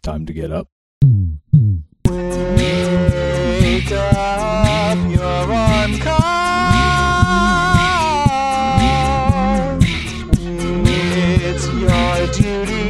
time to get up. Wake up, you're on call. It's your duty